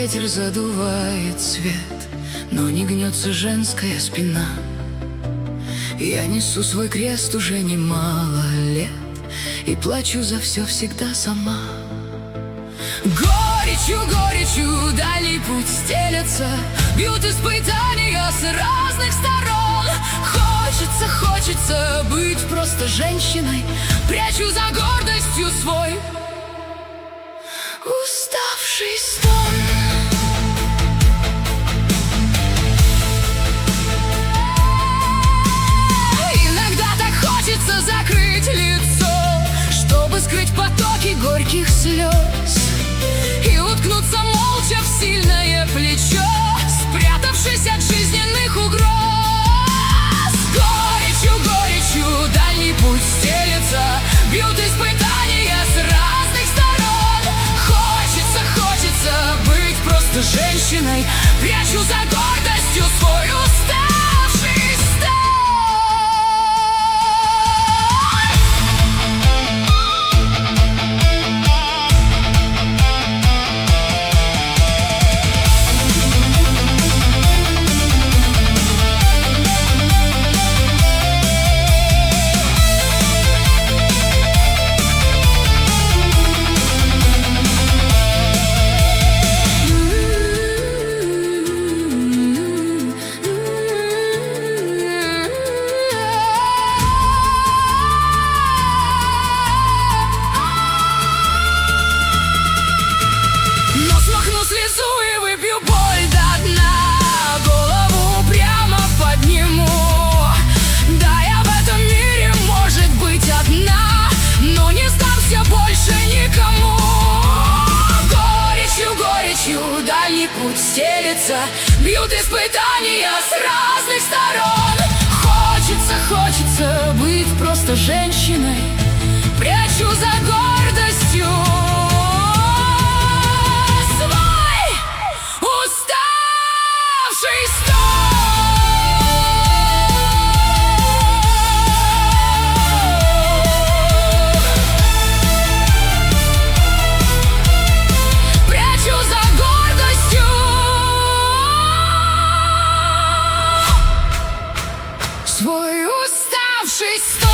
ветер задувает цвет, но не гнется женская спина. Я несу свой крест уже немало лет и плачу за все всегда сама. Горечью, горечью дальний путь стелется, бьют испытания с разных сторон. Хочется, хочется быть просто женщиной, прячу за гордостью свой уставший стон. Иногда так хочется закрыть лицо, чтобы скрыть потоки горьких слез и уткнуться молча в сильное плечо, спрятавшись от жизненных угроз. Горечью, горечью дальний путь стелется, бьют испытания с разных сторон. Хочется, хочется быть просто женщиной, прячу за гордостью свой уставший стон. Дальний путь стелется, бьют испытания с разных сторон. Хочется, хочется быть просто женщиной, прячу за гордостью свой уставший стон. Свой уставший стон.